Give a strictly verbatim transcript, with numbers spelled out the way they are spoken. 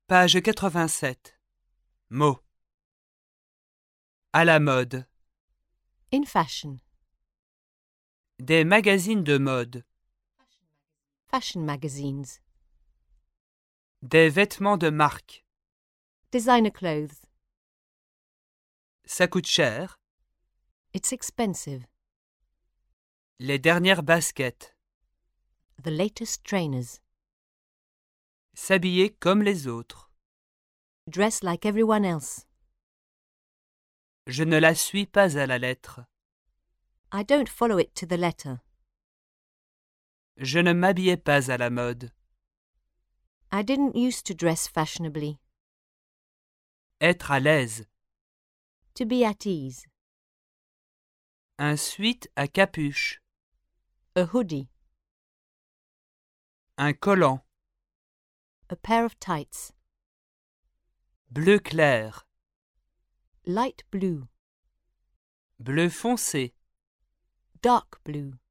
Page quatre-vingt-sept. Mots. À la mode. In fashion. Des magazines de mode. Fashion magazines. Des vêtements de marque. Designer clothes. Ça coûte cher. It's expensive. Les dernières baskets. The latest trainers. S'habiller comme les autres. Dress like everyone else. Je ne la suis pas à la lettre. I don't follow it to the letter. Je ne m'habillais pas à la mode. I didn't used to dress fashionably. Être à l'aise. To be at ease. Un sweat à capuche. A hoodie. Un collant. A pair of tights. Bleu clair. Light blue. Bleu foncé. Dark blue.